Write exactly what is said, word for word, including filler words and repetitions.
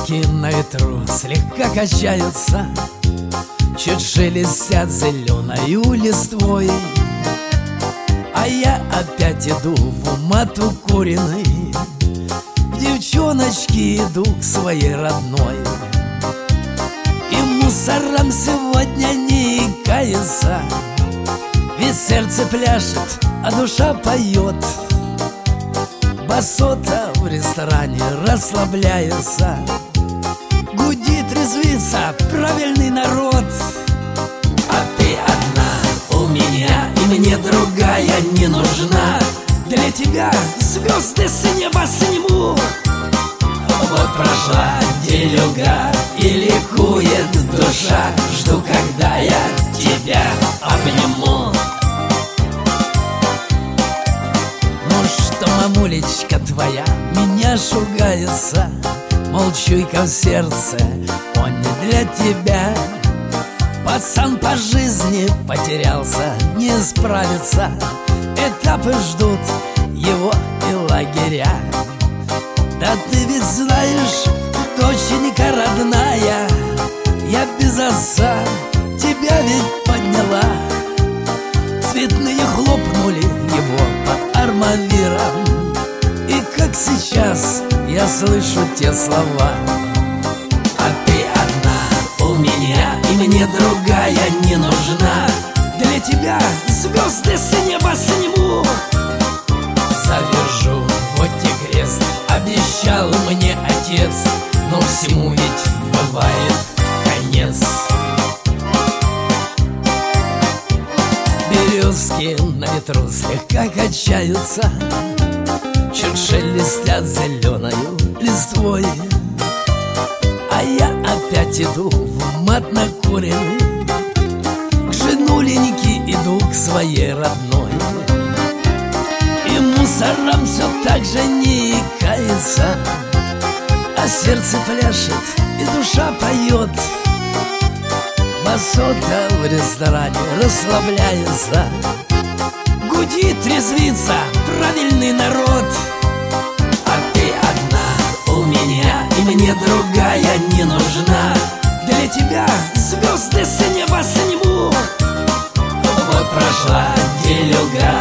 Березки на ветру слегка качаются, чуть шелестят зеленою листвой. А я опять иду в умат укуренный, к девчоночке иду к своей родной. И мусорам сегодня не икается, ведь сердце пляшет, а душа поет. Басота в ресторане расслабляется, гудит, резвится правильный народ. А ты одна у меня, и мне другая не нужна. Для тебя звезды с неба сниму. Вот прошла делюга, и ликует душа. Жду, когда я тебя обниму. Ну что, мамулечка твоя меня шугается, мол, чуйка в сердце, он не для тебя. Пацан по жизни потерялся, не справится, этапы ждут его и лагеря. Да ты ведь знаешь, доченька родная, я без отца тебя ведь подняла. Цветные хлопнули его по армавирам, и как сейчас я слышу те слова. А ты одна у меня, и мне другая не нужна. Для тебя звезды с неба сниму. Завяжу вот и крест, обещал мне отец, но всему ведь бывает конец. Березки на ветру слегка качаются, чуть шелестят зеленою листвой. А я опять иду в умат накуренный, к женуленьке иду к своей родной. И мусорам все так же не икается, а сердце пляшет и душа поет. Басота в ресторане расслабляется, гудит, резвится правильный народ. А ты одна у меня, и мне другая не нужна. Для тебя звезды с неба сниму. Вот прошла делюга,